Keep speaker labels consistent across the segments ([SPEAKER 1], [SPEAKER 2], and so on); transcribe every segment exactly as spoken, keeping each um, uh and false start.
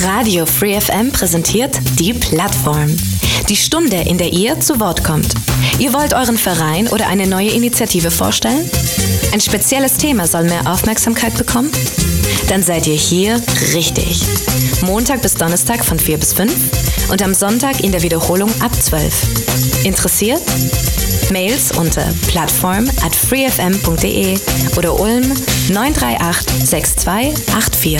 [SPEAKER 1] Radio Free F M präsentiert die Plattform. Die Stunde, in der ihr zu Wort kommt. Ihr wollt euren Verein oder eine neue Initiative vorstellen? Ein spezielles Thema soll mehr Aufmerksamkeit bekommen? Dann seid ihr hier richtig. Montag bis Donnerstag von vier bis fünf und am Sonntag in der Wiederholung ab zwölf. Interessiert? Mails unter plattform at freefm punkt de oder Ulm neun drei acht sechs zwei acht vier.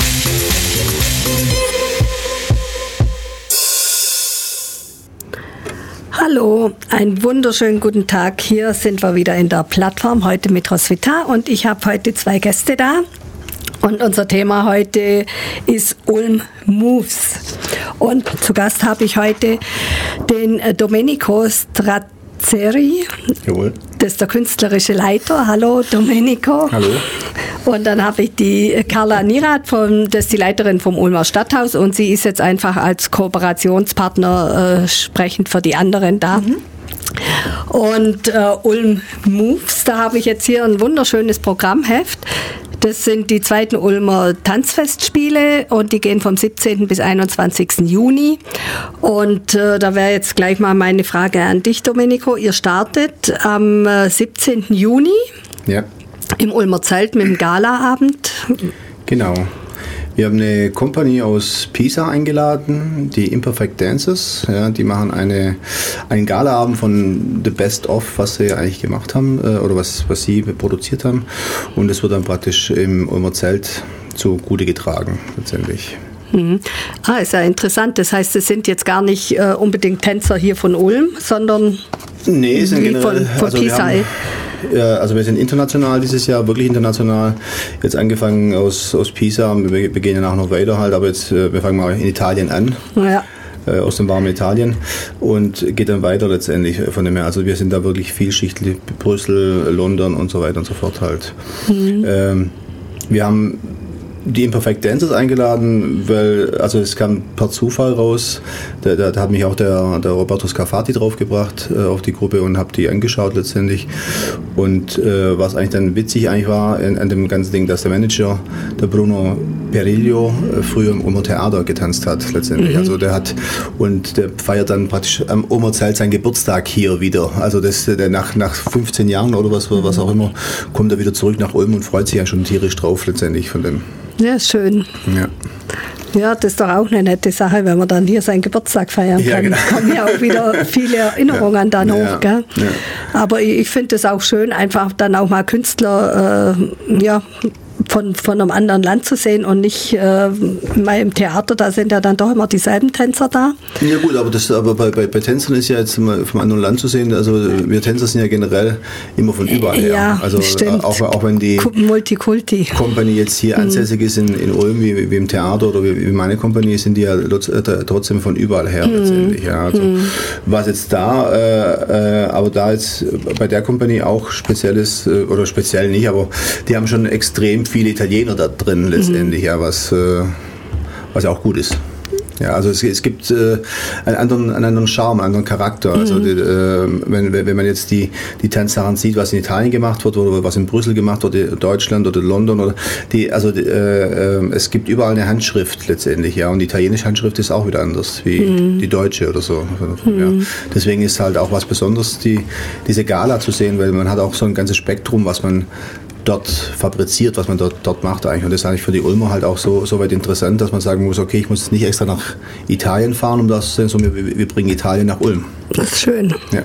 [SPEAKER 2] Hallo, einen wunderschönen guten Tag. Hier sind wir wieder in der Plattform, heute mit Roswitha, und ich habe heute zwei Gäste da. Und unser Thema heute ist Ulm Moves. Und zu Gast habe ich heute den Domenico Strazzeri.
[SPEAKER 3] Jawohl.
[SPEAKER 2] Das ist der künstlerische Leiter. Hallo Domenico.
[SPEAKER 3] Hallo.
[SPEAKER 2] Und dann habe ich die Carla Nierath, von, das ist die Leiterin vom Ulmer Stadthaus, und sie ist jetzt einfach als Kooperationspartner äh, sprechend für die anderen da. Mhm. Und äh, Ulm Moves, da habe ich jetzt hier ein wunderschönes Programmheft. Das sind die zweiten Ulmer Tanzfestspiele und die gehen vom siebzehnten bis einundzwanzigsten Juni. Und äh, da wäre jetzt gleich mal meine Frage an dich, Domenico. Ihr startet am äh, siebzehnten Juni
[SPEAKER 3] ja.
[SPEAKER 2] im Ulmer Zelt mit dem Galaabend.
[SPEAKER 3] Genau. Wir haben eine Company aus Pisa eingeladen, die Imperfect Dancers. Ja, die machen eine, einen Galaabend von The Best Of, was sie eigentlich gemacht haben äh, oder was, was sie produziert haben. Und es wird dann praktisch im Ulmer Zelt zugute getragen, letztendlich.
[SPEAKER 2] Mhm. Ah, ist ja interessant. Das heißt, es sind jetzt gar nicht äh, unbedingt Tänzer hier von Ulm, sondern
[SPEAKER 3] nee, sind generell,
[SPEAKER 2] von, von
[SPEAKER 3] also
[SPEAKER 2] Pisa.
[SPEAKER 3] Wir haben, ja, also wir sind international dieses Jahr, wirklich international. Jetzt angefangen aus, aus Pisa, wir gehen danach noch weiter halt, aber jetzt, wir fangen mal in Italien an.
[SPEAKER 2] Ja.
[SPEAKER 3] Aus dem warmen Italien und geht dann weiter letztendlich von dem her. Also wir sind da wirklich vielschichtig, Brüssel, London und so weiter und so fort halt. Mhm. Ähm, wir haben die Imperfect Dancers eingeladen, weil, also es kam per Zufall raus, da, da, da hat mich auch der, der Roberto Scafati draufgebracht äh, auf die Gruppe und habe die angeschaut letztendlich. Und äh, was eigentlich dann witzig eigentlich war in, an dem ganzen Ding, dass der Manager, der Bruno Perillo, äh, früher im Ulmer Theater getanzt hat letztendlich. Mhm. Also der hat, und der feiert dann praktisch am Ulmer Zelt seinen Geburtstag hier wieder. Also das, der nach, nach fünfzehn Jahren oder was, was auch immer, kommt er wieder zurück nach Ulm und freut sich ja schon tierisch drauf letztendlich von dem.
[SPEAKER 2] Ja, schön.
[SPEAKER 3] Ja.
[SPEAKER 2] Ja, das ist doch auch eine nette Sache, wenn man dann hier seinen Geburtstag feiern kann. Ja, genau. Da kommen ja auch wieder viele Erinnerungen ja. dann hoch. Ja. Gell? Ja. Aber ich, ich finde es auch schön, einfach dann auch mal Künstler äh, ja, von, von einem anderen Land zu sehen und nicht äh, mal im Theater, da sind ja dann doch immer dieselben Tänzer da.
[SPEAKER 3] Ja gut, aber, das, aber bei, bei, bei Tänzern ist ja jetzt mal vom anderen Land zu sehen, also wir Tänzer sind ja generell immer von überall her.
[SPEAKER 2] Ja,
[SPEAKER 3] also
[SPEAKER 2] stimmt.
[SPEAKER 3] Auch, auch wenn die
[SPEAKER 2] Multikulti.
[SPEAKER 3] Company jetzt hier ansässig ist in, in Ulm, wie, wie im Theater oder wie, wie meine Company, sind die ja trotzdem von überall her letztendlich. Ja, also mm. was jetzt da, äh, äh, aber da jetzt bei der Company auch speziell ist, äh, oder speziell nicht, aber die haben schon extrem viele Italiener da drin letztendlich, mhm. ja, was, äh, was ja auch gut ist. Ja, also es, es gibt äh, einen, anderen, einen anderen Charme, einen anderen Charakter. Mhm. Also die, äh, wenn, wenn man jetzt die, die Tanzsachen sieht, was in Italien gemacht wird oder was in Brüssel gemacht wird, in Deutschland oder London oder die, also die, äh, es gibt überall eine Handschrift letztendlich, ja, und die italienische Handschrift ist auch wieder anders wie mhm. die deutsche oder so. Mhm. Ja. Deswegen ist halt auch was Besonderes, die, diese Gala zu sehen, weil man hat auch so ein ganzes Spektrum, was man dort fabriziert, was man dort, dort macht eigentlich. Und das ist eigentlich für die Ulmer halt auch so, so weit interessant, dass man sagen muss, okay, ich muss nicht extra nach Italien fahren, um das zu sehen, sondern wir, wir bringen Italien nach Ulm.
[SPEAKER 2] Das ist schön.
[SPEAKER 3] Ja.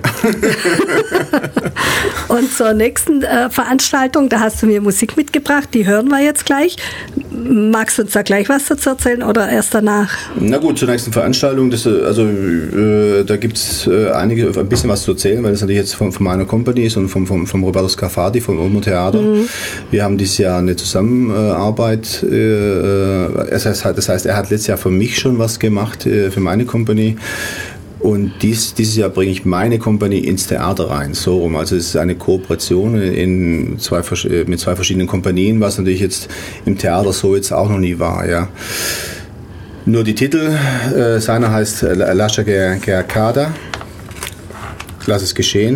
[SPEAKER 2] Und zur nächsten äh, Veranstaltung, da hast du mir Musik mitgebracht, die hören wir jetzt gleich. Magst du uns da gleich was dazu erzählen oder erst danach?
[SPEAKER 3] Na gut, zur nächsten Veranstaltung, das, also äh, da gibt es äh, einige, ein bisschen was zu erzählen, weil das natürlich jetzt von, von meiner Company ist und vom, vom, vom Roberto Scafati, vom Ulmer Theater. Mhm. Wir haben dieses Jahr eine Zusammenarbeit, äh, das, heißt, das heißt, er hat letztes Jahr für mich schon was gemacht, äh, für meine Company. Und dies, dieses Jahr bringe ich meine Company ins Theater rein, so rum. Also es ist eine Kooperation in zwei, mit zwei verschiedenen Kompanien, was natürlich jetzt im Theater so jetzt auch noch nie war. Ja. Nur die Titel, äh, seiner heißt Lascia che accada, lass es geschehen,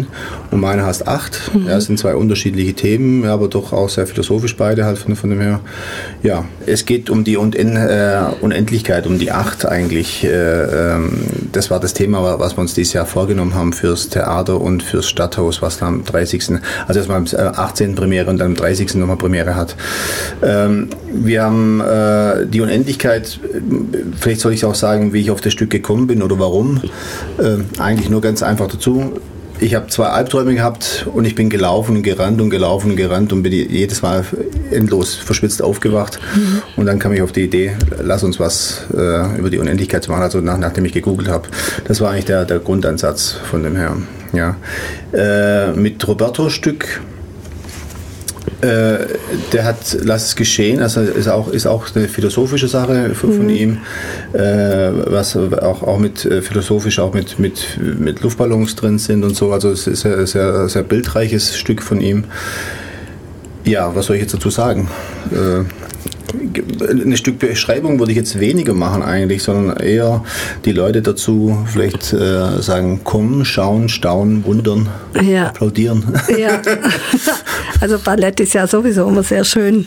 [SPEAKER 3] und meine heißt acht. Mhm. Ja, es sind zwei unterschiedliche Themen, aber doch auch sehr philosophisch beide halt von, von dem her. Ja, es geht um die Unendlichkeit, um die acht eigentlich. Das war das Thema, was wir uns dieses Jahr vorgenommen haben fürs Theater und fürs Stadthaus, was dann am dreißigsten Also dass man am achtzehnten Premiere und dann am dreißigsten nochmal Premiere hat. Wir haben die Unendlichkeit, vielleicht soll ich auch sagen, wie ich auf das Stück gekommen bin oder warum. Eigentlich nur ganz einfach dazu. Ich habe zwei Albträume gehabt und ich bin gelaufen und gerannt und gelaufen und gerannt und bin jedes Mal endlos verschwitzt aufgewacht. Mhm. Und dann kam ich auf die Idee, lass uns was äh, über die Unendlichkeit zu machen, also nach, nachdem ich gegoogelt habe. Das war eigentlich der, der Grundansatz von dem her. Ja. Äh, mit Roberto Stück, äh, der hat Lass es geschehen, also ist auch, ist auch eine philosophische Sache von, von mhm. ihm, äh, was auch, auch mit äh, philosophisch auch mit, mit, mit Luftballons drin sind und so, also es ist ein sehr, sehr bildreiches Stück von ihm. Ja, was soll ich jetzt dazu sagen? Äh, Eine Stück Beschreibung würde ich jetzt weniger machen eigentlich, sondern eher die Leute dazu vielleicht äh, sagen, kommen, schauen, staunen, wundern, ja. applaudieren.
[SPEAKER 2] Ja, also Ballett ist ja sowieso immer sehr schön.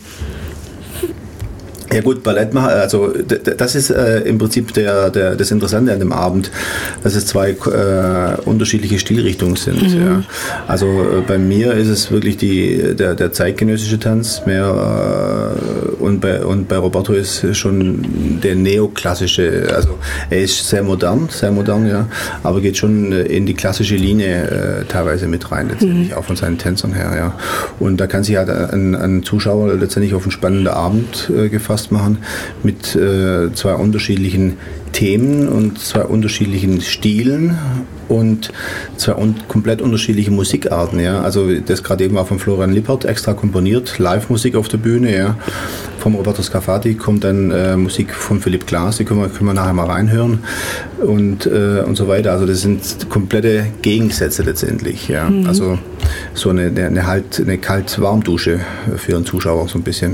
[SPEAKER 3] Ja gut, Ballett machen, also das ist äh, im Prinzip der, der, das Interessante an dem Abend, dass es zwei äh, unterschiedliche Stilrichtungen sind. Mhm. Ja. Also äh, bei mir ist es wirklich die, der, der zeitgenössische Tanz mehr äh, und, bei, und bei Roberto ist schon der neoklassische, also er ist sehr modern, sehr modern, ja, aber geht schon in die klassische Linie äh, teilweise mit rein, letztendlich mhm. auch von seinen Tänzern her. Ja. Und da kann sich halt ein, ein Zuschauer letztendlich auf einen spannenden Abend äh, gefasst machen mit äh, zwei unterschiedlichen Themen und zwei unterschiedlichen Stilen und zwei un- komplett unterschiedliche Musikarten. Ja. Also das gerade eben war von Florian Lippert extra komponiert, Live-Musik auf der Bühne. Ja. Vom Roberto Scafati kommt dann äh, Musik von Philipp Glass, die können wir, können wir nachher mal reinhören und, äh, und so weiter. Also das sind komplette Gegensätze letztendlich. Ja. Mhm. Also so eine, eine, halt, eine Kalt-Warm-Dusche für einen Zuschauer so ein bisschen.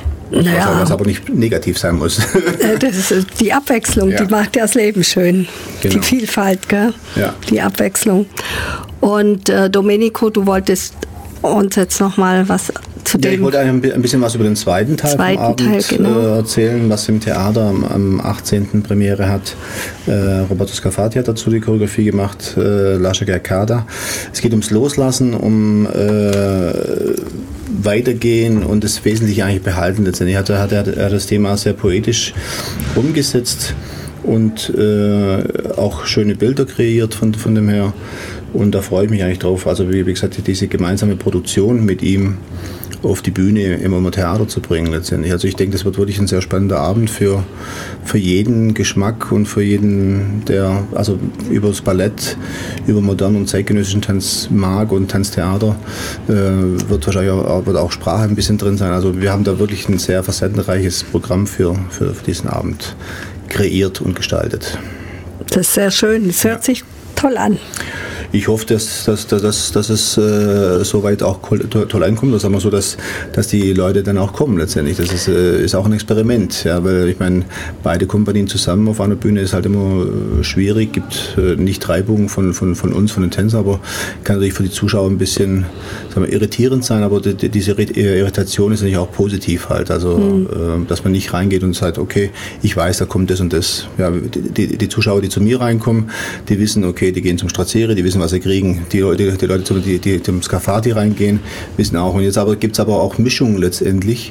[SPEAKER 2] Naja.
[SPEAKER 3] Was aber nicht negativ sein muss.
[SPEAKER 2] Das ist die Abwechslung, ja. Die macht ja das Leben schön. Genau. Die Vielfalt, gell? Ja. Die Abwechslung. Und äh, Domenico, du wolltest uns jetzt noch mal was zu dem...
[SPEAKER 3] Ja, ich wollte ein bisschen was über den zweiten Teil
[SPEAKER 2] zweiten
[SPEAKER 3] vom Abend
[SPEAKER 2] Teil, genau.
[SPEAKER 3] äh, erzählen, was im Theater am, am achtzehnten Premiere hat. Äh, Roberto Scafati hat dazu die Choreografie gemacht, äh, Lascia Gherkada. Es geht ums Loslassen, um... Äh, weitergehen und das Wesentliche eigentlich behalten. Letztendlich hat er, hat er das Thema sehr poetisch umgesetzt und äh, auch schöne Bilder kreiert von, von dem her. Und da freue ich mich eigentlich drauf. Also wie, wie gesagt, diese gemeinsame Produktion mit ihm auf die Bühne im Ulmer Theater zu bringen letztendlich. Also ich denke, das wird wirklich ein sehr spannender Abend für, für jeden Geschmack und für jeden, der also über das Ballett, über modernen und zeitgenössischen Tanz mag und Tanztheater, äh, wird wahrscheinlich auch, wird auch Sprache ein bisschen drin sein. Also wir haben da wirklich ein sehr facettenreiches Programm für, für, für diesen Abend kreiert und gestaltet.
[SPEAKER 2] Das ist sehr schön, das hört sich toll an.
[SPEAKER 3] Ich hoffe, dass, dass, dass, dass es äh, soweit auch toll ankommt, sagen wir so, dass, dass die Leute dann auch kommen letztendlich. Das ist, äh, ist auch ein Experiment, ja, weil ich meine, beide Kompanien zusammen auf einer Bühne ist halt immer äh, schwierig, gibt äh, nicht Reibung von, von, von uns, von den Tänzern, aber kann natürlich für die Zuschauer ein bisschen sagen wir, irritierend sein, aber die, diese Irritation ist natürlich auch positiv halt, also mhm. äh, dass man nicht reingeht und sagt, okay, ich weiß, da kommt das und das. Ja, die, die, die Zuschauer, die zu mir reinkommen, die wissen, okay, die gehen zum Straziere, die wissen, was sie kriegen. Die Leute, die Leute die, die, die zum Scafati reingehen, wissen auch. Und jetzt aber gibt es aber auch Mischungen letztendlich,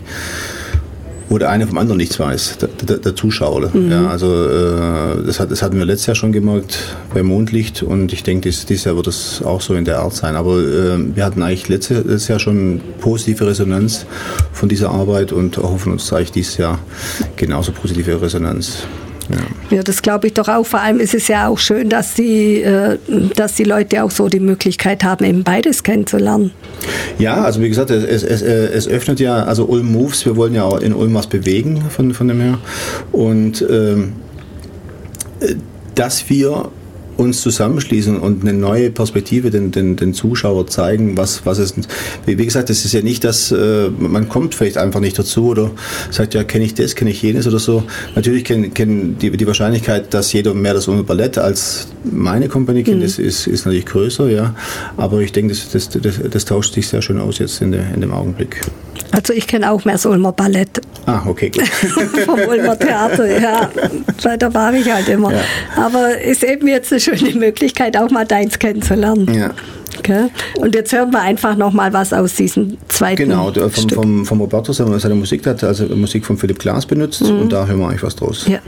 [SPEAKER 3] wo der eine vom anderen nichts weiß, der, der, der Zuschauer. Mhm. Ja, also äh, das, hat, das hatten wir letztes Jahr schon gemerkt bei Mondlicht und ich denke, dies, dieses Jahr wird es auch so in der Art sein. Aber äh, wir hatten eigentlich letztes, letztes Jahr schon positive Resonanz von dieser Arbeit und hoffen uns eigentlich dieses Jahr genauso positive Resonanz.
[SPEAKER 2] Ja. Ja, das glaube ich doch auch. Vor allem ist es ja auch schön, dass die, äh, dass die Leute auch so die Möglichkeit haben, eben beides kennenzulernen.
[SPEAKER 3] Ja, also wie gesagt, es, es, es öffnet ja, also Ulm Moves, wir wollen ja auch in Ulm was bewegen von, von dem her. Und ähm, dass wir uns zusammenschließen und eine neue Perspektive den, den, den Zuschauer zeigen, was, was es, wie, wie gesagt, das ist ja nicht, dass äh, man kommt vielleicht einfach nicht dazu oder sagt, ja, kenne ich das, kenne ich jenes oder so. Natürlich kennen kenn die, die Wahrscheinlichkeit, dass jeder mehr das Ulmer Ballett als meine Kompanie kennt, mhm. ist, ist, ist natürlich größer, ja. Aber ich denke, das, das, das, das tauscht sich sehr schön aus jetzt in, der, in dem Augenblick.
[SPEAKER 2] Also ich kenne auch mehr das Ulmer Ballett.
[SPEAKER 3] Ah, okay, gut.
[SPEAKER 2] Vom Ulmer Theater, ja. Da war ich halt immer. Ja. Aber ist eben jetzt eine schöne Möglichkeit, auch mal deins kennenzulernen.
[SPEAKER 3] Ja.
[SPEAKER 2] Okay. Und jetzt hören wir einfach noch mal was aus diesem zweiten
[SPEAKER 3] Genau, der, vom,
[SPEAKER 2] Stück.
[SPEAKER 3] vom, vom Roberto seine Musik hat, also Musik von Philipp Glass benutzt mhm. und da hören wir eigentlich was draus.
[SPEAKER 2] Ja.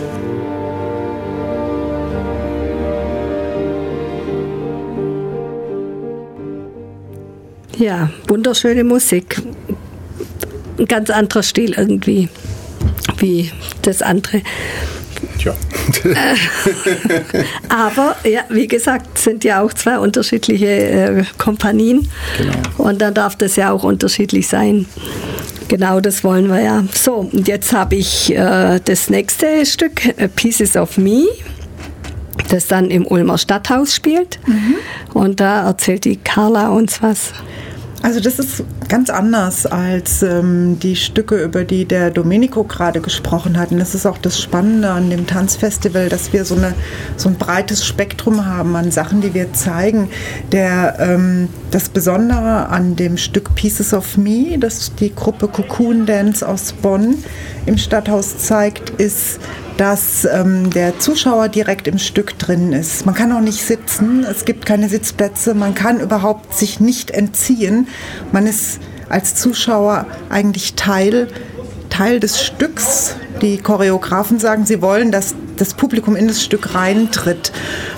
[SPEAKER 2] Ja, wunderschöne Musik. Ein ganz anderer Stil irgendwie, wie das andere.
[SPEAKER 3] Tja.
[SPEAKER 2] Aber, ja, wie gesagt, sind ja auch zwei unterschiedliche äh, Kompanien.
[SPEAKER 3] Genau.
[SPEAKER 2] Und dann darf das ja auch unterschiedlich sein. Genau, das wollen wir ja. So, und jetzt habe ich äh, das nächste Stück, Pieces of Me, das dann im Ulmer Stadthaus spielt. Mhm. Und da erzählt die Carla uns was.
[SPEAKER 4] Also das ist ganz anders als ähm, die Stücke, über die der Domenico gerade gesprochen hat. Und das ist auch das Spannende an dem Tanzfestival, dass wir so, eine, so ein breites Spektrum haben an Sachen, die wir zeigen. Der, ähm, das Besondere an dem Stück Pieces of Me, das die Gruppe Cocoon Dance aus Bonn im Stadthaus zeigt, ist, dass ähm, der Zuschauer direkt im Stück drin ist. Man kann auch nicht sitzen, es gibt keine Sitzplätze, man kann überhaupt sich nicht entziehen. Man ist als Zuschauer eigentlich Teil, Teil des Stücks. Die Choreografen sagen, sie wollen, dass das Publikum in das Stück reintritt.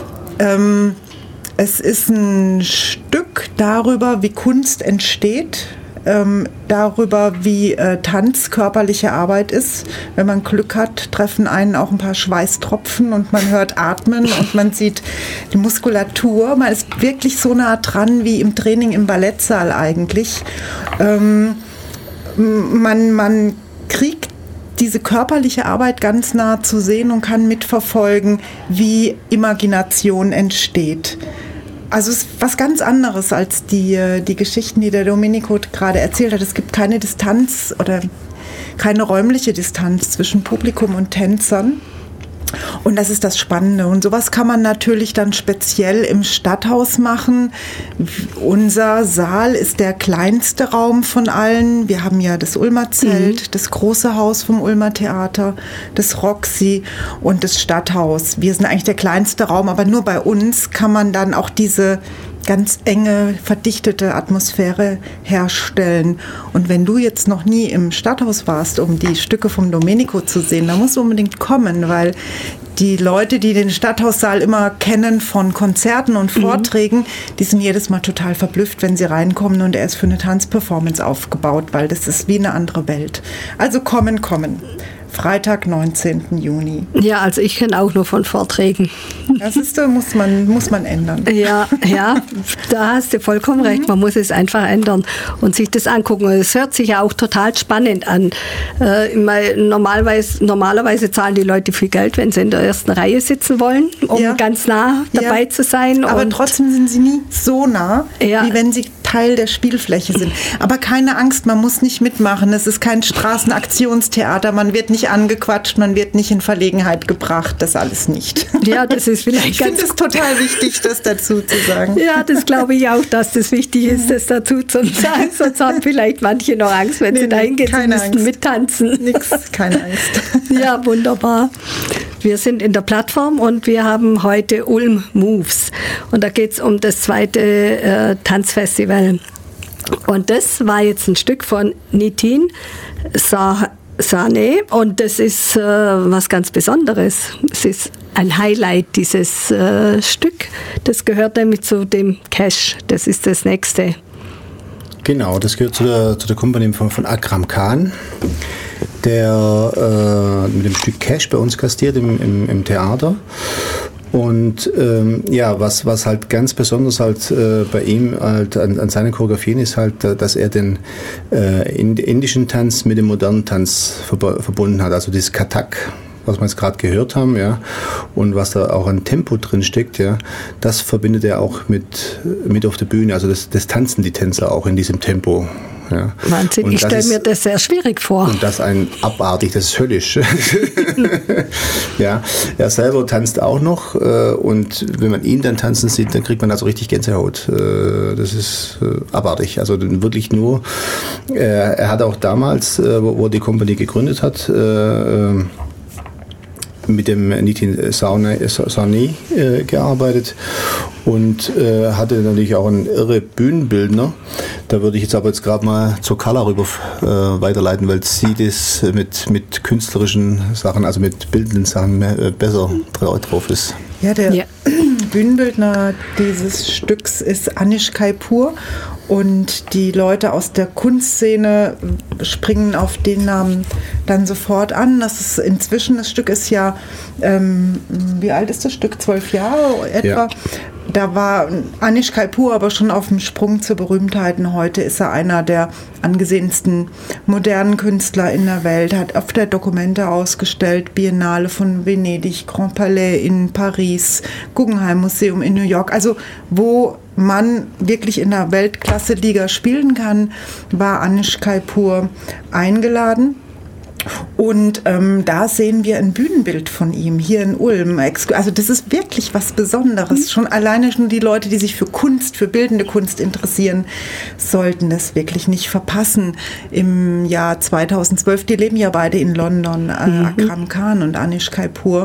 [SPEAKER 4] Ähm, es ist ein Stück darüber, wie Kunst entsteht. Ähm, darüber, wie äh, Tanz körperliche Arbeit ist. Wenn man Glück hat, treffen einen auch ein paar Schweißtropfen und man hört atmen und man sieht die Muskulatur. Man ist wirklich so nah dran wie im Training im Ballettsaal eigentlich. Ähm, man, man kriegt diese körperliche Arbeit ganz nah zu sehen und kann mitverfolgen, wie Imagination entsteht. Also es ist was ganz anderes als die, die Geschichten, die der Domenico gerade erzählt hat. Es gibt keine Distanz oder keine räumliche Distanz zwischen Publikum und Tänzern. Und das ist das Spannende. Und sowas kann man natürlich dann speziell im Stadthaus machen. Unser Saal ist der kleinste Raum von allen. Wir haben ja das Ulmer Zelt, mhm. das große Haus vom Ulmer Theater, das Roxy und das Stadthaus. Wir sind eigentlich der kleinste Raum, aber nur bei uns kann man dann auch diese ganz enge, verdichtete Atmosphäre herstellen. Und wenn du jetzt noch nie im Stadthaus warst, um die Stücke vom Domenico zu sehen, dann musst du unbedingt kommen, weil die Leute, die den Stadthaussaal immer kennen von Konzerten und Vorträgen, mhm. die sind jedes Mal total verblüfft, wenn sie reinkommen und er ist für eine Tanzperformance aufgebaut, weil das ist wie eine andere Welt. Also kommen, kommen. Freitag, neunzehnten Juni.
[SPEAKER 2] Ja, also ich kenne auch nur von Vorträgen.
[SPEAKER 4] Das ist, muss man, muss man ändern.
[SPEAKER 2] Ja, ja, da hast du vollkommen recht. Man muss es einfach ändern und sich das angucken. Es hört sich ja auch total spannend an. Äh, normalerweise, normalerweise zahlen die Leute viel Geld, wenn sie in der ersten Reihe sitzen wollen, um ja. ganz nah dabei ja. zu sein.
[SPEAKER 4] Aber und trotzdem sind sie nie so nah, ja. wie wenn sie Teil der Spielfläche sind. Aber keine Angst, man muss nicht mitmachen. Es ist kein Straßenaktionstheater. Man wird nicht angequatscht, man wird nicht in Verlegenheit gebracht. Das alles nicht.
[SPEAKER 2] Ja, das ist vielleicht
[SPEAKER 4] ich ganz... Ich finde es total wichtig, das dazu zu sagen.
[SPEAKER 2] Ja, das glaube ich auch, dass das wichtig ist, das dazu zu sagen. Sonst haben vielleicht manche noch Angst, wenn nee, sie da hingehen, sie müssten mittanzen.
[SPEAKER 4] Nix, keine Angst.
[SPEAKER 2] Ja, wunderbar. Wir sind in der Plattform und wir haben heute Ulm Moves. Und da geht es um das zweite äh, Tanzfestival. Und das war jetzt ein Stück von Nitin Sahne. Und das ist äh, was ganz Besonderes. Es ist ein Highlight, dieses äh, Stück. Das gehört nämlich zu dem Cash. Das ist das nächste.
[SPEAKER 3] Genau, das gehört zu der, zu der Kompanie von, von Akram Khan, der äh, mit dem Stück Cash bei uns gastiert im, im, im Theater. Und ähm, ja, was, was halt ganz besonders halt äh, bei ihm halt an, an seinen Choreografien ist halt, dass er den äh, indischen Tanz mit dem modernen Tanz verb- verbunden hat. Also dieses Kathak, was wir jetzt gerade gehört haben, ja, und was da auch an Tempo drin steckt, ja, das verbindet er auch mit, mit auf der Bühne. Also das, das tanzen die Tänzer auch in diesem Tempo. Ja.
[SPEAKER 2] Wahnsinn, und ich stelle mir das sehr schwierig vor.
[SPEAKER 3] Und das ein abartig, das ist höllisch. Ja, er selber tanzt auch noch äh, und wenn man ihn dann tanzen sieht, dann kriegt man also richtig Gänsehaut. Äh, das ist äh, abartig. Also wirklich nur, äh, er hat auch damals, äh, wo, wo er die Company gegründet hat, äh, mit dem Nitin Sawhney äh, gearbeitet und äh, hatte natürlich auch einen irre Bühnenbildner. Da würde ich jetzt aber jetzt gerade mal zur Carla rüber äh, weiterleiten, weil sie das mit, mit künstlerischen Sachen, also mit bildenden Sachen mehr, äh, besser drauf ist.
[SPEAKER 4] Ja, der ja. Bühnenbildner dieses Stücks ist Anish Kapoor und die Leute aus der Kunstszene springen auf den Namen dann sofort an. Das ist inzwischen, das Stück ist ja, ähm, wie alt ist das Stück? Zwölf Jahre etwa. Ja. Da war Anish Kapoor aber schon auf dem Sprung zur Berühmtheit. Und heute ist er einer der angesehensten modernen Künstler in der Welt, hat auf der Dokumente ausgestellt, Biennale von Venedig, Grand Palais in Paris, Guggenheim Museum in New York. Also wo man wirklich in der Weltklasse-Liga spielen kann, war Anish Kapoor eingeladen. Und ähm, da sehen wir ein Bühnenbild von ihm hier in Ulm. Also das ist wirklich was Besonderes. Mhm. Schon alleine schon die Leute, die sich für Kunst, für bildende Kunst interessieren, sollten das wirklich nicht verpassen. Im Jahr zweitausendzwölf, die leben ja beide in London, äh, mhm. Akram Khan und Anish Kapoor.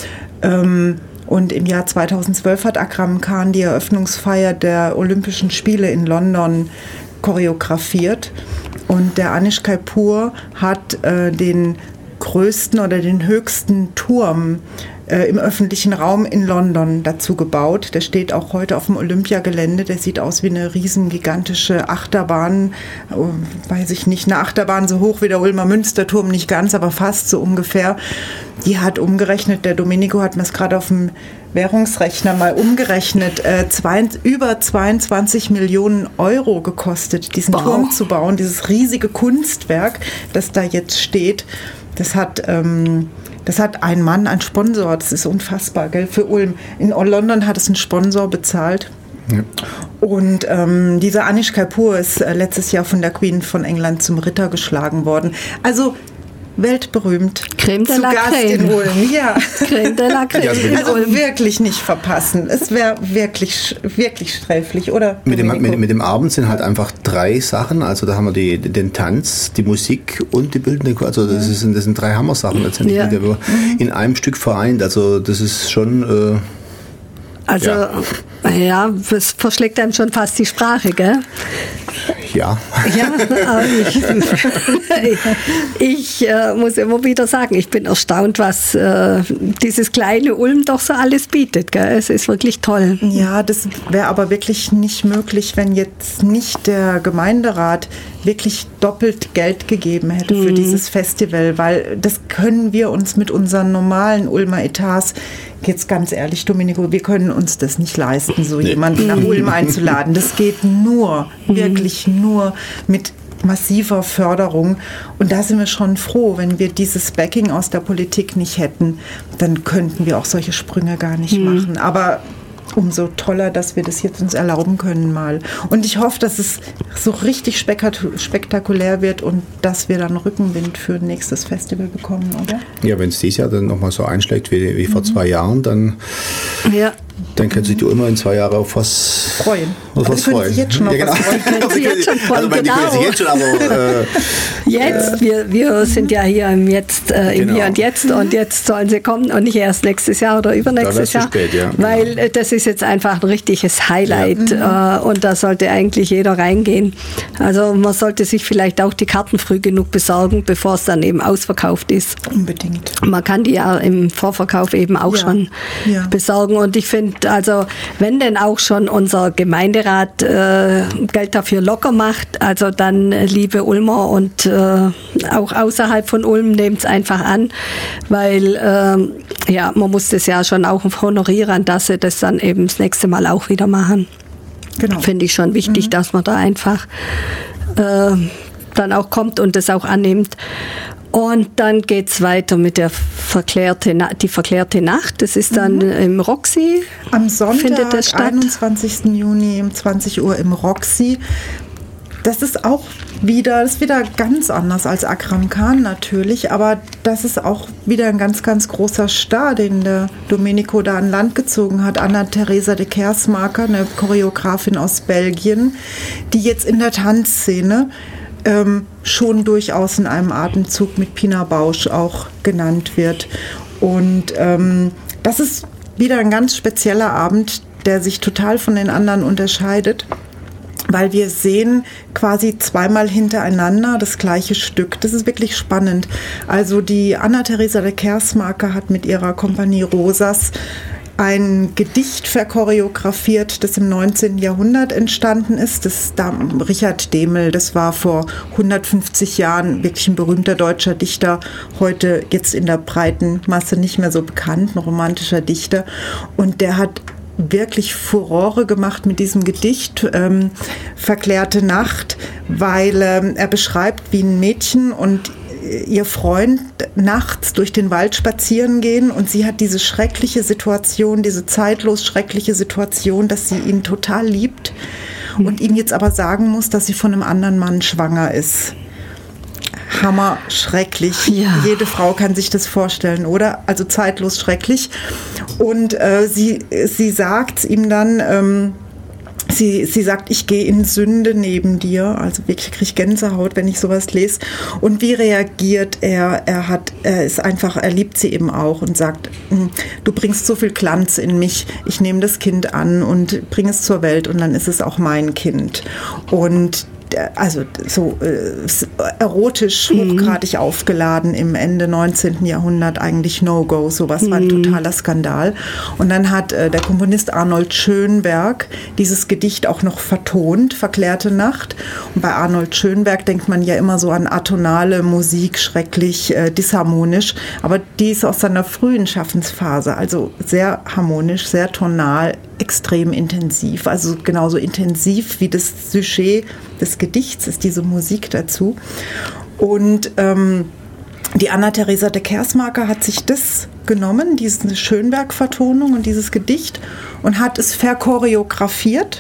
[SPEAKER 4] Ähm, Und im Jahr zweitausendzwölf hat Akram Khan die Eröffnungsfeier der Olympischen Spiele in London choreografiert. Und der Anish Kapoor hat äh, den größten oder den höchsten Turm äh, im öffentlichen Raum in London dazu gebaut. Der steht auch heute auf dem Olympiagelände. Der sieht aus wie eine riesengigantische Achterbahn. Äh, weiß ich nicht, eine Achterbahn so hoch wie der Ulmer Münsterturm, nicht ganz, aber fast so ungefähr. Die hat umgerechnet, der Domenico hat mir das gerade auf dem Währungsrechner mal umgerechnet, äh, zwei, über zweiundzwanzig Millionen Euro gekostet, diesen wow. Turm zu bauen, dieses riesige Kunstwerk, das da jetzt steht. Das hat, ähm, das hat ein Mann, ein Sponsor, das ist unfassbar, gell, für Ulm. In London hat es ein Sponsor bezahlt. Ja. Und ähm, dieser Anish Kapoor ist äh, letztes Jahr von der Queen von England zum Ritter geschlagen worden. Also weltberühmt.
[SPEAKER 2] Creme de
[SPEAKER 4] zu
[SPEAKER 2] la
[SPEAKER 4] Gast
[SPEAKER 2] Creme.
[SPEAKER 4] in Ulm. Ja.
[SPEAKER 2] Creme de la Creme.
[SPEAKER 4] Also wirklich nicht verpassen. Es wäre wirklich, wirklich sträflich, oder?
[SPEAKER 3] Mit dem, mit, mit dem Abend sind halt einfach drei Sachen. Also da haben wir die, den Tanz, die Musik und die bildende Kunst. Also das, ist, das sind drei Hammer-Sachen letztendlich, ja. die wir in einem Stück vereint. Also das ist schon... Äh,
[SPEAKER 2] also ja. ja, das verschlägt einem schon fast die Sprache, gell?
[SPEAKER 3] Ja.
[SPEAKER 2] Ja, aber ich, ich äh, muss immer wieder sagen, ich bin erstaunt, was äh, dieses kleine Ulm doch so alles bietet. Gell? Es ist wirklich toll.
[SPEAKER 4] Ja, das wäre aber wirklich nicht möglich, wenn jetzt nicht der Gemeinderat wirklich doppelt Geld gegeben hätte mhm. für dieses Festival, weil das können wir uns mit unseren normalen Ulmer Etats, jetzt ganz ehrlich, Domenico, wir können uns das nicht leisten, so nee. jemanden nach Ulm einzuladen. Das geht nur, mhm. wirklich nur mit massiver Förderung. Und da sind wir schon froh, wenn wir dieses Backing aus der Politik nicht hätten, dann könnten wir auch solche Sprünge gar nicht mhm. machen. Aber umso toller, dass wir das jetzt uns erlauben können mal. Und ich hoffe, dass es so richtig spektakulär wird und dass wir dann Rückenwind für ein nächstes Festival bekommen, oder?
[SPEAKER 3] Ja, wenn es dieses Jahr dann nochmal so einschlägt wie, wie vor mhm. zwei Jahren, dann,
[SPEAKER 2] ja.
[SPEAKER 3] dann können sich die Ulmer in zwei Jahren auf was
[SPEAKER 4] freuen.
[SPEAKER 3] Auf was
[SPEAKER 4] freuen.
[SPEAKER 3] Sich
[SPEAKER 4] jetzt schon
[SPEAKER 3] ja, genau.
[SPEAKER 4] auf was freuen.
[SPEAKER 2] Können Sie jetzt schon freuen,
[SPEAKER 3] also, genau. Die können sich jetzt schon, aber... Äh,
[SPEAKER 2] jetzt, wir, wir sind ja hier im Jetzt, äh, im
[SPEAKER 3] genau.
[SPEAKER 2] Hier und Jetzt und jetzt sollen sie kommen und nicht erst nächstes Jahr oder übernächstes Jahr.
[SPEAKER 3] Spät, ja.
[SPEAKER 2] Weil äh, das ist jetzt einfach ein richtiges Highlight
[SPEAKER 4] ja.
[SPEAKER 2] äh, und da sollte eigentlich jeder reingehen. Also man sollte sich vielleicht auch die Karten früh genug besorgen, bevor es dann eben ausverkauft ist.
[SPEAKER 4] Unbedingt.
[SPEAKER 2] Man kann die ja im Vorverkauf eben auch ja. schon
[SPEAKER 4] ja.
[SPEAKER 2] besorgen und ich finde, also wenn denn auch schon unser Gemeinderat äh, Geld dafür locker macht, also dann äh, liebe Ulmer und äh, auch außerhalb von Ulm nehmt es einfach an, weil äh, ja, man muss das ja schon auch honorieren, dass sie das dann eben das nächste Mal auch wieder machen. Genau. Finde ich schon wichtig, mhm. dass man da einfach äh, dann auch kommt und das auch annimmt. Und dann geht's weiter mit der verklärte Na- die verklärte Nacht. Das ist dann mhm. im Roxy.
[SPEAKER 4] Am Sonntag,
[SPEAKER 2] findet das statt.
[SPEAKER 4] einundzwanzigsten Juni um zwanzig Uhr im Roxy. Das ist auch wieder, das ist wieder ganz anders als Akram Khan natürlich, aber das ist auch wieder ein ganz, ganz großer Star, den der Domenico da an Land gezogen hat. Anna-Theresa de Kersmaker, eine Choreografin aus Belgien, die jetzt in der Tanzszene ähm, schon durchaus in einem Atemzug mit Pina Bausch auch genannt wird. Und ähm, das ist wieder ein ganz spezieller Abend, der sich total von den anderen unterscheidet. Weil wir sehen quasi zweimal hintereinander das gleiche Stück. Das ist wirklich spannend. Also die Anna-Theresa de Kersmaker hat mit ihrer Kompanie Rosas ein Gedicht verchoreografiert, das im neunzehnten Jahrhundert entstanden ist. Das da, Richard Dehmel, das war vor hundertfünfzig Jahren wirklich ein berühmter deutscher Dichter, heute jetzt in der breiten Masse nicht mehr so bekannt, ein romantischer Dichter. Und der hat wirklich Furore gemacht mit diesem Gedicht, ähm, Verklärte Nacht, weil ähm, er beschreibt, wie ein Mädchen und ihr Freund nachts durch den Wald spazieren gehen und sie hat diese schreckliche Situation, diese zeitlos schreckliche Situation, dass sie ihn total liebt und ihm jetzt aber sagen muss, dass sie von einem anderen Mann schwanger ist. Hammer schrecklich. Ja. Jede Frau kann sich das vorstellen, oder? Also zeitlos schrecklich. Und äh, sie, sie sagt ihm dann, ähm, sie, sie sagt, ich gehe in Sünde neben dir. Also wirklich kriege ich Gänsehaut, wenn ich sowas lese. Und wie reagiert er? Er hat, er ist einfach, er liebt sie eben auch und sagt, du bringst so viel Glanz in mich. Ich nehme das Kind an und bringe es zur Welt und dann ist es auch mein Kind. Und also so äh, erotisch hochgradig mhm. aufgeladen im Ende neunzehnten Jahrhundert, eigentlich No-Go, sowas mhm. war ein totaler Skandal. Und dann hat äh, der Komponist Arnold Schönberg dieses Gedicht auch noch vertont, Verklärte Nacht. Und bei Arnold Schönberg denkt man ja immer so an atonale Musik, schrecklich äh, disharmonisch, aber die ist aus seiner frühen Schaffensphase, also sehr harmonisch, sehr tonal, extrem intensiv, also genauso intensiv wie das Sujet des Gedichts ist diese Musik dazu. Und ähm, die Anna-Theresa de Kersmaker hat sich das genommen, diese Schönberg-Vertonung und dieses Gedicht und hat es verchoreografiert.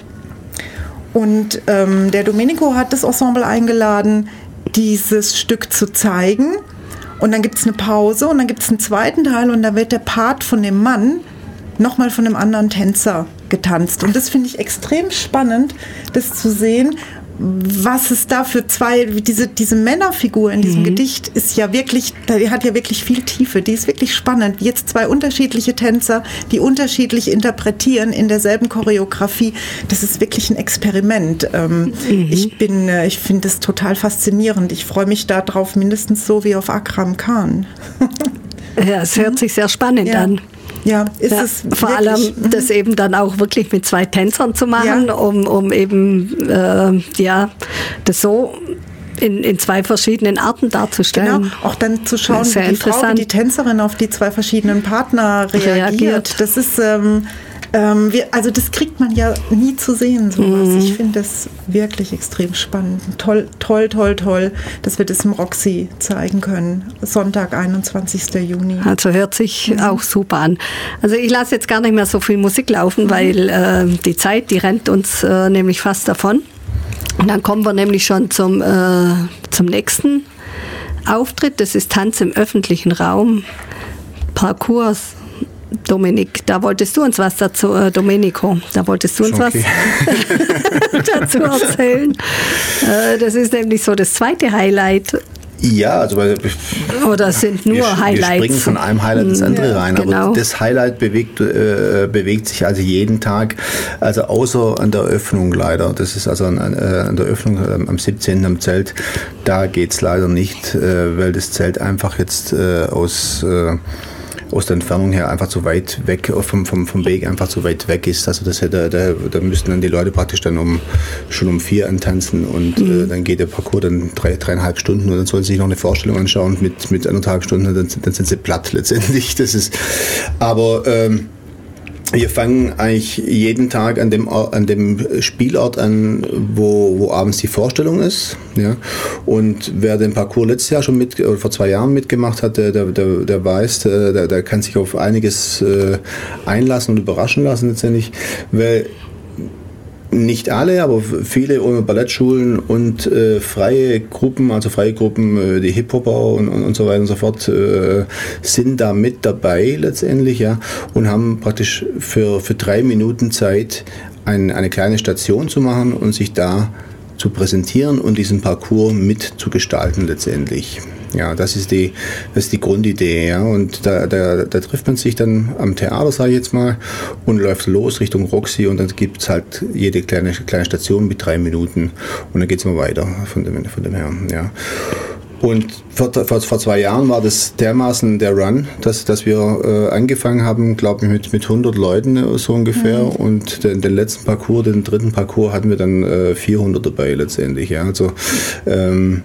[SPEAKER 4] Und ähm, der Domenico hat das Ensemble eingeladen, dieses Stück zu zeigen. Und dann gibt es eine Pause und dann gibt es einen zweiten Teil und da wird der Part von dem Mann nochmal von einem anderen Tänzer getanzt. Und das finde ich extrem spannend, das zu sehen, was es da für zwei, diese, diese Männerfigur in diesem mhm. Gedicht ist ja wirklich, die hat ja wirklich viel Tiefe, die ist wirklich spannend. Jetzt zwei unterschiedliche Tänzer, die unterschiedlich interpretieren in derselben Choreografie. Das ist wirklich ein Experiment. Ähm, mhm. Ich bin, äh, ich finde das total faszinierend. Ich freue mich darauf mindestens so wie auf Akram Khan.
[SPEAKER 2] Ja, es hört sich sehr spannend
[SPEAKER 4] ja.
[SPEAKER 2] an.
[SPEAKER 4] Ja, ist
[SPEAKER 2] ja,
[SPEAKER 4] es
[SPEAKER 2] vor
[SPEAKER 4] wirklich,
[SPEAKER 2] allem das eben dann auch wirklich mit zwei Tänzern zu machen, ja. um, um eben äh, ja, das so in, in zwei verschiedenen Arten darzustellen.
[SPEAKER 4] Genau, auch dann zu schauen, wie die Frau, wie die Tänzerin auf die zwei verschiedenen Partner reagiert. reagiert. Das ist ähm, ähm, wir, also das kriegt man ja nie zu sehen, sowas. Mhm. Ich finde das wirklich extrem spannend. Toll, toll, toll, toll, dass wir das im Roxy zeigen können. Sonntag, einundzwanzigsten Juni.
[SPEAKER 2] Also hört sich mhm. auch super an. Also ich lasse jetzt gar nicht mehr so viel Musik laufen, mhm. weil äh, die Zeit, die rennt uns äh, nämlich fast davon. Und dann kommen wir nämlich schon zum, äh, zum nächsten Auftritt. Das ist Tanz im öffentlichen Raum. Parcours. Dominik, da wolltest du uns was dazu, äh, Domenico, da wolltest du uns okay. was dazu erzählen. Äh, das ist nämlich so das zweite Highlight.
[SPEAKER 3] Ja, also weil
[SPEAKER 2] oder es sind nur
[SPEAKER 3] wir,
[SPEAKER 2] Highlights.
[SPEAKER 3] Wir springen von einem Highlight ins andere
[SPEAKER 2] ja,
[SPEAKER 3] rein,
[SPEAKER 2] genau.
[SPEAKER 3] aber das Highlight bewegt, äh, bewegt sich also jeden Tag, also außer an der Öffnung leider. Das ist also an, äh, an der Öffnung äh, am siebzehnten am Zelt, da geht's leider nicht, äh, weil das Zelt einfach jetzt äh, aus äh, aus der Entfernung her einfach zu weit weg, vom, vom, vom Weg einfach zu weit weg ist. Also das hätte, da, da müssten dann die Leute praktisch dann um, schon um vier antanzen und mhm. äh, dann geht der Parcours dann drei, dreieinhalb Stunden und dann sollen sie sich noch eine Vorstellung anschauen mit, mit anderthalb Stunden, dann, dann sind sie platt letztendlich. Das ist, aber ähm, Wir fangen eigentlich jeden Tag an dem, an dem Spielort an, wo, wo abends die Vorstellung ist. Ja. Und wer den Parcours letztes Jahr schon mit, oder vor zwei Jahren mitgemacht hat, der, der, der weiß, der, der kann sich auf einiges äh, einlassen und überraschen lassen letztendlich. Weil nicht alle, aber viele Ulmer Ballettschulen und äh, freie Gruppen, also freie Gruppen, äh, die Hip-Hopper und, und, und so weiter und so fort, äh, sind da mit dabei letztendlich, ja, und haben praktisch für, für drei Minuten Zeit, ein, eine kleine Station zu machen und sich da zu präsentieren und diesen Parcours mit zu gestalten letztendlich. Ja, das ist die, das ist die Grundidee, ja. Und da, da, da trifft man sich dann am Theater, sage ich jetzt mal, und läuft los Richtung Roxy und dann gibt es halt jede kleine, kleine Station mit drei Minuten und dann geht es immer weiter von dem, von dem her, ja. Und vor, vor, vor zwei Jahren war das dermaßen der Run, dass, dass wir äh, angefangen haben, glaube ich, mit, mit hundert Leuten so ungefähr. Mhm. Und den, den letzten Parcours, den dritten Parcours hatten wir dann äh, vierhundert dabei letztendlich. Ja. Also ähm,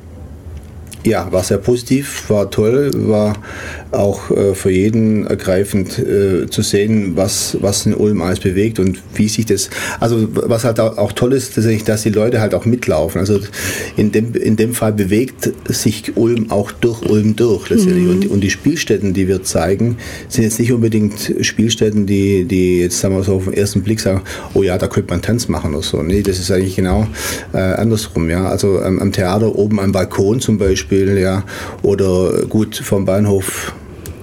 [SPEAKER 3] ja, war sehr positiv, war toll, war auch äh, für jeden ergreifend äh, zu sehen, was, was in Ulm alles bewegt und wie sich das, also was halt auch, auch toll ist, tatsächlich, dass die Leute halt auch mitlaufen. Also in dem, in dem Fall bewegt sich Ulm auch durch Ulm durch letztendlich. Mhm. Und, und die Spielstätten, die wir zeigen, sind jetzt nicht unbedingt Spielstätten, die, die jetzt sagen wir so auf den ersten Blick sagen, oh ja, da könnte man Tanz machen oder so. Nee, das ist eigentlich genau äh, andersrum. Ja. Also ähm, am Theater oben am Balkon zum Beispiel, ja, oder gut vom Bahnhof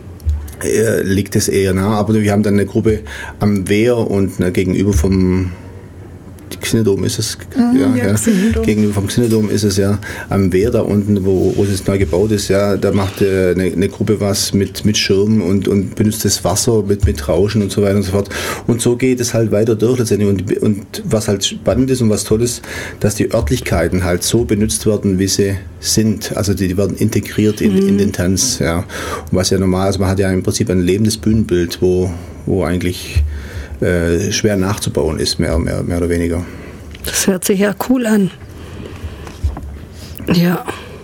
[SPEAKER 3] äh, liegt es eher nah, aber wir haben dann eine Gruppe am Wehr und ne, gegenüber vom Xinedom ist es, mhm, ja, ja, ja. Gegenüber vom Xinedom ist es ja am Wehr da unten, wo, wo es neu gebaut ist, ja, da macht äh, eine, eine Gruppe was mit, mit Schirmen und, und benutzt das Wasser mit, mit Rauschen und so weiter und so fort. Und so geht es halt weiter durch letztendlich. Und, und was halt spannend ist und was toll ist, dass die Örtlichkeiten halt so benutzt werden, wie sie sind. Also die, die werden integriert in, mhm. in den Tanz, ja. Und was ja normal ist, man hat ja im Prinzip ein lebendes Bühnenbild, wo, wo eigentlich Äh, schwer nachzubauen ist, mehr, mehr, mehr oder weniger.
[SPEAKER 2] Das hört sich ja cool an. Ja.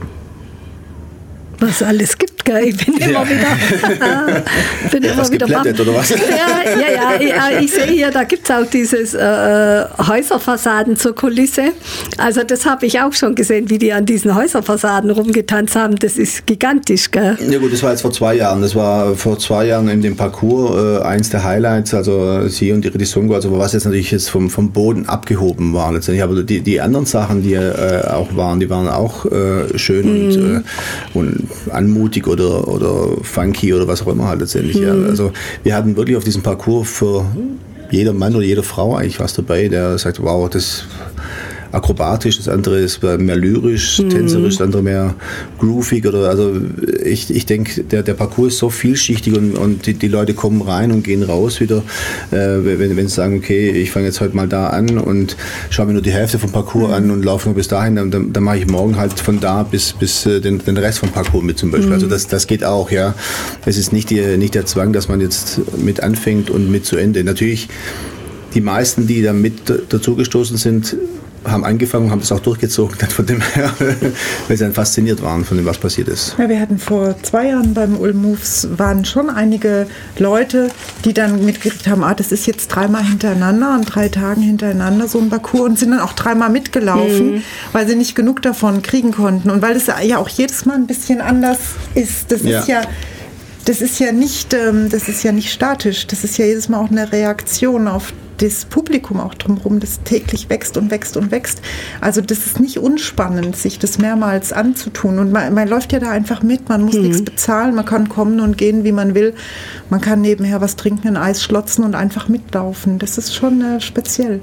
[SPEAKER 2] Was alles gibt, gell? Ich bin immer ja. wieder, bin immer
[SPEAKER 3] was
[SPEAKER 2] wieder
[SPEAKER 3] geplättet, oder was?
[SPEAKER 2] Ja, ja, ja, ja, ich sehe hier, da gibt es auch dieses äh, Häuserfassaden zur Kulisse. Also das habe ich auch schon gesehen, wie die an diesen Häuserfassaden rumgetanzt haben. Das ist gigantisch, gell? Ja
[SPEAKER 3] gut, das war jetzt vor zwei Jahren. Das war vor zwei Jahren in dem Parcours äh, eins der Highlights. Also sie und ihre Songo, also was jetzt natürlich jetzt vom, vom Boden abgehoben war letztendlich. Aber die, die anderen Sachen, die äh, auch waren, die waren auch äh, schön mhm. und, äh, und anmutig oder, oder funky oder was auch immer halt letztendlich. Mhm. Ja. Also wir hatten wirklich auf diesem Parcours für jeder Mann oder jede Frau eigentlich was dabei, der sagt, wow, das akrobatisch, das andere ist mehr lyrisch, mhm. tänzerisch, das andere mehr groovig oder also ich, ich denke, der, der Parcours ist so vielschichtig und, und die, die Leute kommen rein und gehen raus wieder, äh, wenn, wenn sie sagen, okay, ich fange jetzt heute mal da an und schaue mir nur die Hälfte vom Parcours mhm. an und laufe nur bis dahin, dann, dann, dann mache ich morgen halt von da bis, bis den, den Rest vom Parcours mit zum Beispiel. Mhm. Also das, das geht auch, ja. Es ist nicht, die, nicht der Zwang, dass man jetzt mit anfängt und mit zu Ende. Natürlich, die meisten, die da mit dazugestoßen sind, haben angefangen und haben das auch durchgezogen, dann von dem her, weil sie dann fasziniert waren von dem, was passiert ist.
[SPEAKER 4] Ja, wir hatten vor zwei Jahren beim Ulm Moves, waren schon einige Leute, die dann mitgekriegt haben, ah, das ist jetzt dreimal hintereinander, an drei Tagen hintereinander so ein Parcours und sind dann auch dreimal mitgelaufen, mhm. weil sie nicht genug davon kriegen konnten und weil es ja auch jedes Mal ein bisschen anders ist. Das ja. ist ja Das ist ja nicht, das ist ja nicht statisch, das ist ja jedes Mal auch eine Reaktion auf das Publikum auch drumherum, das täglich wächst und wächst und wächst. Also das ist nicht unspannend, sich das mehrmals anzutun. Und man, man läuft ja da einfach mit, man muss mhm. nichts bezahlen, man kann kommen und gehen, wie man will. Man kann nebenher was trinken, ein Eis schlotzen und einfach mitlaufen. Das ist schon äh, speziell.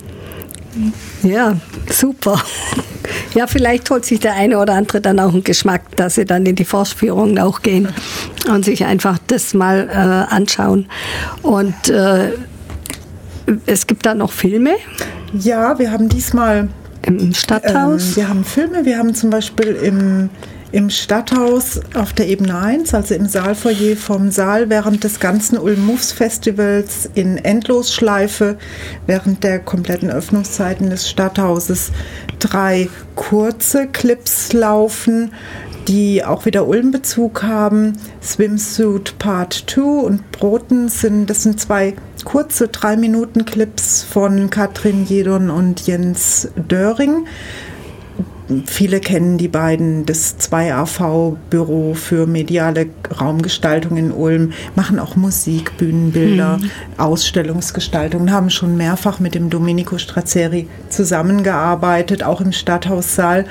[SPEAKER 2] Ja, super. Ja, vielleicht holt sich der eine oder andere dann auch einen Geschmack, dass sie dann in die Vorführungen auch gehen und sich einfach das mal äh, anschauen. Und äh, es gibt da noch Filme?
[SPEAKER 4] Ja, wir haben diesmal
[SPEAKER 2] im Stadthaus.
[SPEAKER 4] Ähm, wir haben Filme, wir haben zum Beispiel im Im Stadthaus auf der Ebene eins, also im Saalfoyer vom Saal, während des ganzen Ulm Moves Festivals in Endlosschleife, während der kompletten Öffnungszeiten des Stadthauses, drei kurze Clips laufen, die auch wieder Ulm-Bezug haben. Swimsuit Part zwei und Broten sind, das sind zwei kurze Drei-Minuten-Clips von Katrin Jedon und Jens Döring. Viele kennen die beiden, das zwei A V-Büro für mediale Raumgestaltung in Ulm, machen auch Musik, Bühnenbilder, mhm. Ausstellungsgestaltungen, haben schon mehrfach mit dem Domenico Strazzeri zusammengearbeitet, auch im Stadthaussaal.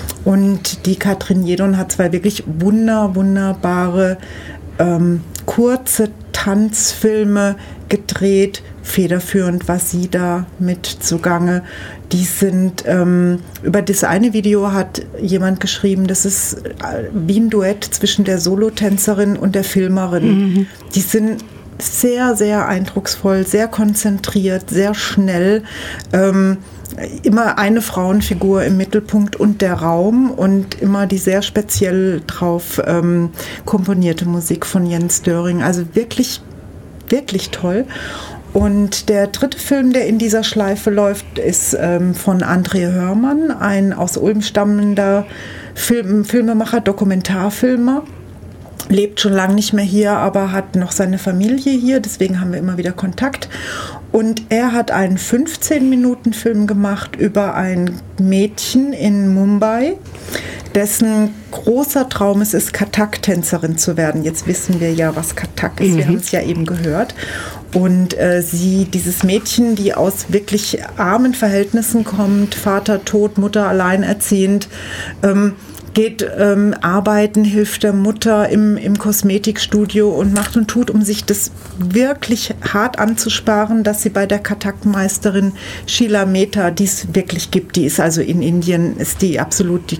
[SPEAKER 4] Und die Katrin Jedon hat zwei wirklich wunder, wunderbare, ähm, kurze Tanzfilme gedreht. Federführend war sie da mit zugange. Die sind, ähm, über das eine Video hat jemand geschrieben, das ist wie ein Duett zwischen der Solotänzerin und der Filmerin. Mhm. Die sind sehr, sehr eindrucksvoll, sehr konzentriert, sehr schnell. Ähm, immer eine Frauenfigur im Mittelpunkt und der Raum und immer die sehr speziell drauf ähm, komponierte Musik von Jens Döring. Also wirklich, wirklich toll. Und der dritte Film, der in dieser Schleife läuft, ist ähm, von André Hörmann, ein aus Ulm stammender Film, Filmemacher, Dokumentarfilmer. Lebt schon lange nicht mehr hier, aber hat noch seine Familie hier, deswegen haben wir immer wieder Kontakt. Und er hat einen fünfzehn-Minuten-Film gemacht über ein Mädchen in Mumbai, dessen großer Traum es ist, Kathak-Tänzerin zu werden. Jetzt wissen wir ja, was Kathak ist, mhm. wir haben es ja eben gehört. Und äh, sie, dieses Mädchen, die aus wirklich armen Verhältnissen kommt, Vater tot, Mutter alleinerziehend, ähm, geht ähm, arbeiten, hilft der Mutter im, im Kosmetikstudio und macht und tut, um sich das wirklich hart anzusparen, dass sie bei der Kathak-Meisterin Sheila Mehta, die es wirklich gibt, die ist also in Indien, ist die absolut die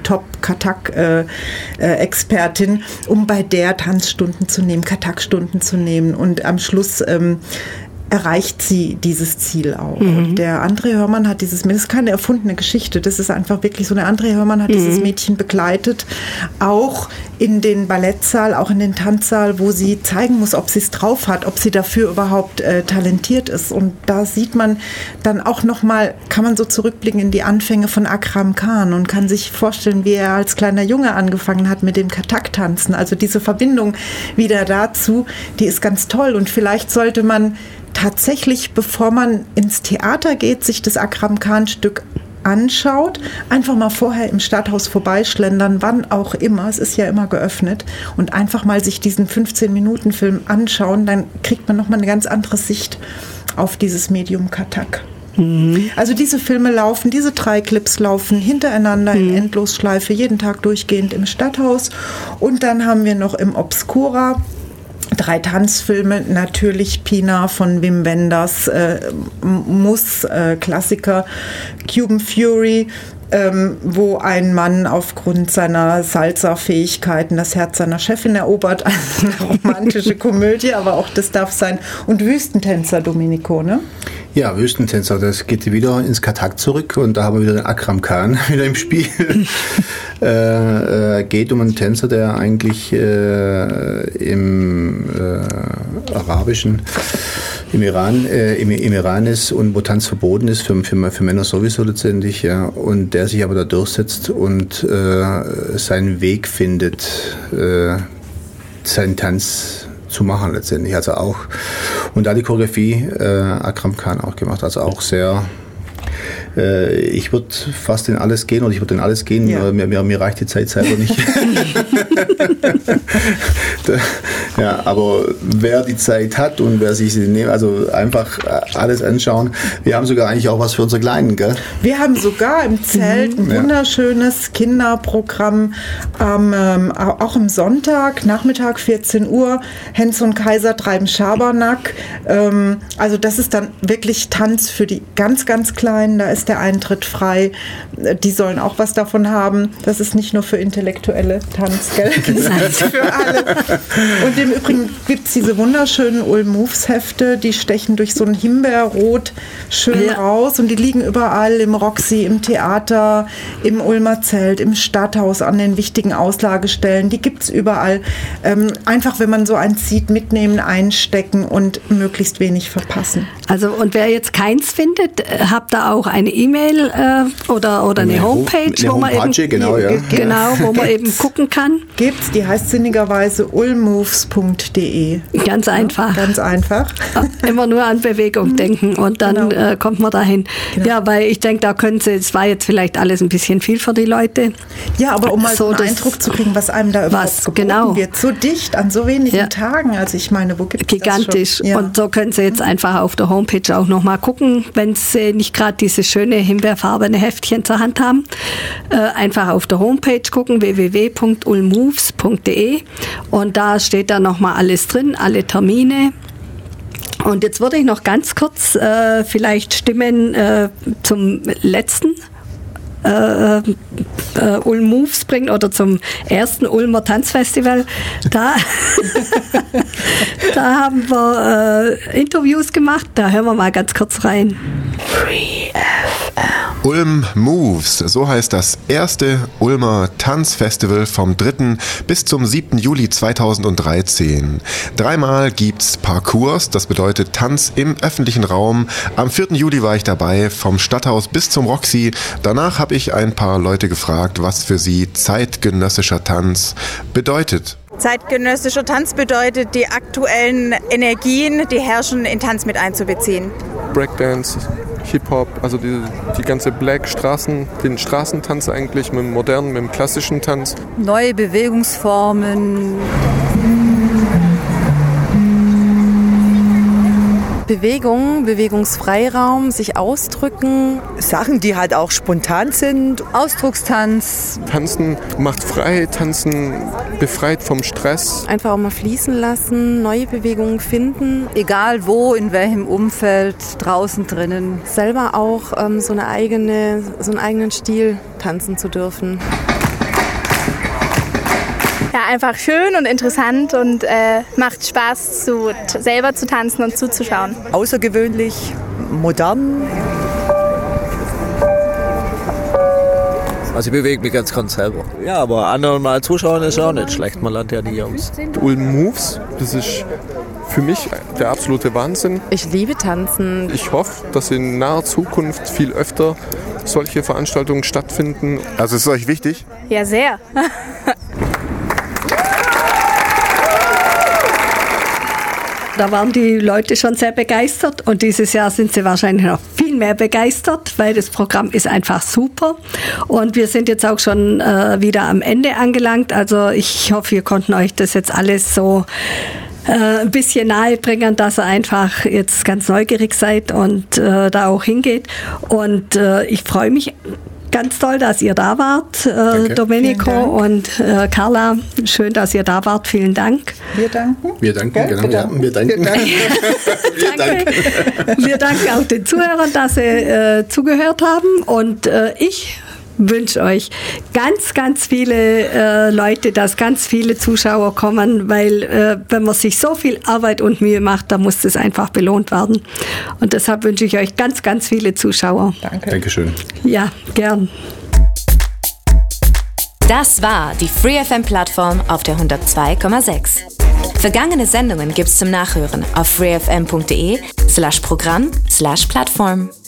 [SPEAKER 4] Top-Kathak-Expertin, äh, äh, um bei der Tanzstunden zu nehmen, Kathak-Stunden zu nehmen und am Schluss ähm, erreicht sie dieses Ziel auch. Mhm. Und der André Hörmann hat dieses, das ist keine erfundene Geschichte, das ist einfach wirklich so, der André Hörmann hat mhm. dieses Mädchen begleitet, auch in den Ballettsaal, auch in den Tanzsaal, wo sie zeigen muss, ob sie es drauf hat, ob sie dafür überhaupt äh, talentiert ist. Und da sieht man dann auch nochmal, kann man so zurückblicken in die Anfänge von Akram Khan und kann sich vorstellen, wie er als kleiner Junge angefangen hat mit dem Kathak-Tanzen. Also diese Verbindung wieder dazu, die ist ganz toll. Und vielleicht sollte man tatsächlich, bevor man ins Theater geht, sich das Akram Khan-Stück anschaut, einfach mal vorher im Stadthaus vorbeischlendern, wann auch immer, es ist ja immer geöffnet, und einfach mal sich diesen fünfzehn-Minuten-Film anschauen, dann kriegt man nochmal eine ganz andere Sicht auf dieses Medium Kathak. Mhm. Also diese Filme laufen, diese drei Clips laufen hintereinander mhm. in Endlosschleife, jeden Tag durchgehend im Stadthaus, und dann haben wir noch im Obscura drei Tanzfilme, natürlich Pina von Wim Wenders, äh, Muss, äh, Klassiker, Cuban Fury, ähm, wo ein Mann aufgrund seiner Salsa-Fähigkeiten das Herz seiner Chefin erobert, also eine romantische Komödie, aber auch das darf sein. Und Wüstentänzer, Domenico, ne?
[SPEAKER 3] Ja, Wüstentänzer, das geht wieder ins Kathak zurück, und da haben wir wieder den Akram Khan wieder im Spiel. äh, äh, geht um einen Tänzer, der eigentlich äh, im äh, arabischen, im Iran, äh, im, im Iran ist und wo Tanz verboten ist, für, für, für Männer sowieso letztendlich, ja, und der sich aber da durchsetzt und äh, seinen Weg findet, äh, seinen Tanz zu machen letztendlich, also auch, und da die Choreografie äh, Akram Khan auch gemacht, also auch sehr, äh, ich würde fast in alles gehen, oder ich würde in alles gehen, ja. mir, mir, mir reicht die Zeit selber nicht. Ja, aber wer die Zeit hat und wer sich sie nimmt, also einfach alles anschauen. Wir haben sogar eigentlich auch was für unsere Kleinen, gell?
[SPEAKER 4] Wir haben sogar im Zelt ein wunderschönes ja. Kinderprogramm, ähm, auch am Sonntag, Nachmittag vierzehn Uhr, Henz und Kaiser treiben Schabernack. Ähm, also das ist dann wirklich Tanz für die ganz, ganz Kleinen, da ist der Eintritt frei. Die sollen auch was davon haben. Das ist nicht nur für intellektuelle Tanz, gell? Das ist für alle. Und im Übrigen gibt es diese wunderschönen Ulm Moves Hefte, die stechen durch so ein Himbeerrot schön ja. raus, und die liegen überall im Roxy, im Theater, im Ulmer Zelt, im Stadthaus, an den wichtigen Auslagestellen. Die gibt es überall. Ähm, einfach, wenn man so eins sieht, mitnehmen, einstecken und möglichst wenig verpassen.
[SPEAKER 2] Also, und wer jetzt keins findet, habt ihr auch ein eine E-Mail äh, oder, oder eine, eine Homepage,
[SPEAKER 3] eine
[SPEAKER 2] wo man
[SPEAKER 3] Homepage,
[SPEAKER 2] eben,
[SPEAKER 3] genau, ja.
[SPEAKER 2] genau, wo man eben gucken kann.
[SPEAKER 4] Gibt's, die heißt sinnigerweise ulmoves punkt de.
[SPEAKER 2] Ganz einfach.
[SPEAKER 4] Ja, ganz einfach.
[SPEAKER 2] Immer nur an Bewegung denken und dann genau. äh, kommt man dahin. Genau. Ja, weil ich denke, da können Sie, es war jetzt vielleicht alles ein bisschen viel für die Leute.
[SPEAKER 4] Ja, aber um mal so einen Eindruck zu kriegen, was einem da überhaupt geboten
[SPEAKER 2] genau.
[SPEAKER 4] wird. So dicht an so wenigen ja. Tagen. Also ich meine, wo gibt es das schon?
[SPEAKER 2] Gigantisch. Ja. Und so können Sie jetzt einfach auf der Homepage auch nochmal gucken, wenn Sie nicht gerade dieses schöne himbeerfarbene Heftchen zur Hand haben. Äh, einfach auf der Homepage gucken, w w w punkt ulmoves punkt de, und da steht dann nochmal alles drin, alle Termine. Und jetzt würde ich noch ganz kurz äh, vielleicht Stimmen äh, zum letzten Äh, äh, Ulm Moves bringen oder zum ersten Ulmer Tanzfestival. Da, da haben wir äh, Interviews gemacht, da hören wir mal ganz kurz rein. Free F M.
[SPEAKER 5] Ulm Moves, so heißt das erste Ulmer Tanzfestival vom dritten bis zum siebten Juli zweitausenddreizehn. Dreimal gibt's Parcours, das bedeutet Tanz im öffentlichen Raum. Am vierten Juli war ich dabei, vom Stadthaus bis zum Roxy. Danach habe ich ein paar Leute gefragt, was für sie zeitgenössischer Tanz bedeutet.
[SPEAKER 6] Zeitgenössischer Tanz bedeutet, die aktuellen Energien, die herrschen, in Tanz mit einzubeziehen.
[SPEAKER 7] Breakdance, Hip-Hop, also die, die ganze Black-Straßen, den Straßentanz eigentlich mit dem modernen, mit dem klassischen Tanz.
[SPEAKER 8] Neue Bewegungsformen. Bewegung, Bewegungsfreiraum, sich ausdrücken.
[SPEAKER 9] Sachen, die halt auch spontan sind.
[SPEAKER 8] Ausdruckstanz.
[SPEAKER 7] Tanzen macht frei, Tanzen befreit vom Stress.
[SPEAKER 8] Einfach auch mal fließen lassen, neue Bewegungen finden. Egal wo, in welchem Umfeld, draußen, drinnen. Selber auch ähm, so, eine eigene, so einen eigenen Stil tanzen zu dürfen.
[SPEAKER 10] Ja, einfach schön und interessant und äh, macht Spaß, zu, t- selber zu tanzen und zuzuschauen.
[SPEAKER 9] Außergewöhnlich, modern.
[SPEAKER 11] Also ich bewege mich ganz, ganz selber. Ja, aber anderen mal zuschauen ist auch nicht schlecht, man lernt ja nie aus.
[SPEAKER 7] Ulm Moves, das ist für mich der absolute Wahnsinn.
[SPEAKER 8] Ich liebe Tanzen.
[SPEAKER 7] Ich hoffe, dass in naher Zukunft viel öfter solche Veranstaltungen stattfinden.
[SPEAKER 5] Also ist es euch wichtig?
[SPEAKER 10] Ja, sehr.
[SPEAKER 2] Da waren die Leute schon sehr begeistert und dieses Jahr sind sie wahrscheinlich noch viel mehr begeistert, weil das Programm ist einfach super. Und wir sind jetzt auch schon äh, wieder am Ende angelangt. Also ich hoffe, wir konnten euch das jetzt alles so äh, ein bisschen nahe bringen, dass ihr einfach jetzt ganz neugierig seid und äh, da auch hingeht. Und äh, ich freue mich ganz toll, dass ihr da wart, äh, Domenico und äh, Carla. Schön, dass ihr da wart. Vielen Dank.
[SPEAKER 4] Wir danken.
[SPEAKER 3] Wir danken, Gell? genau. Ja, wir danken.
[SPEAKER 4] Wir danken.
[SPEAKER 3] wir, danken.
[SPEAKER 2] wir danken auch den Zuhörern, dass sie äh, zugehört haben. Und äh, ich wünsche euch ganz, ganz viele äh, Leute, dass ganz viele Zuschauer kommen, weil äh, wenn man sich so viel Arbeit und Mühe macht, dann muss das einfach belohnt werden. Und deshalb wünsche ich euch ganz, ganz viele Zuschauer.
[SPEAKER 3] Danke. Dankeschön.
[SPEAKER 2] Ja, gern.
[SPEAKER 1] Das war die Free F M-Plattform auf der hundertzwei Komma sechs. Vergangene Sendungen gibt's zum Nachhören auf freefm punkt de slash Programm slash Plattform.